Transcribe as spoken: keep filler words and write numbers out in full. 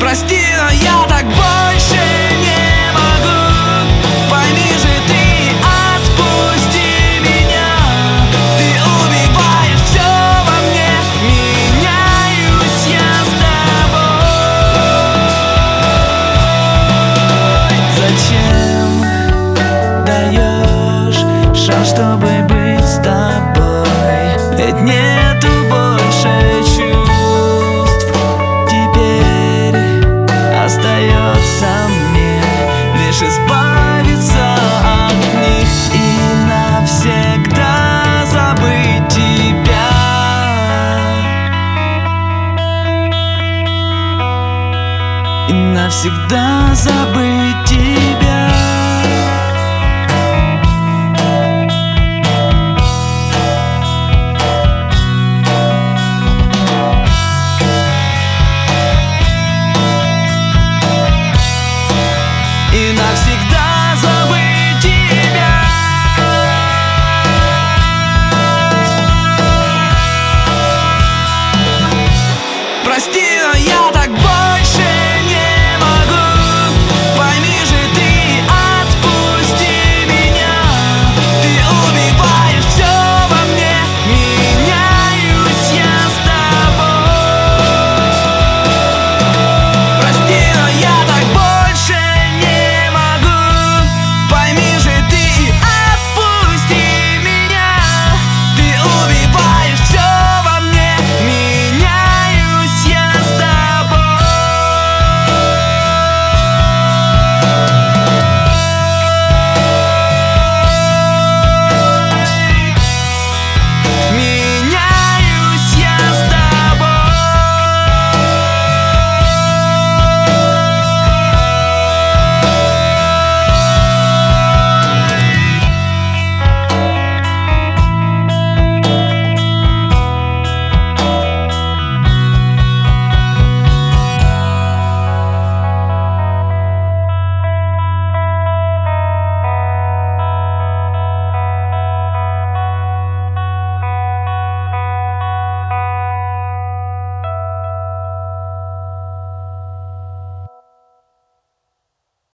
Прости, но я так больше не могу. Пойми же ты, отпусти меня. Ты убиваешь все во мне, меняюсь я с тобой. Зачем даешь шанс, чтобы быть с тобой? Ведь нету больше чувств. Теперь остается мне лишь избавиться от них и навсегда забыть тебя. И навсегда забыть тебя.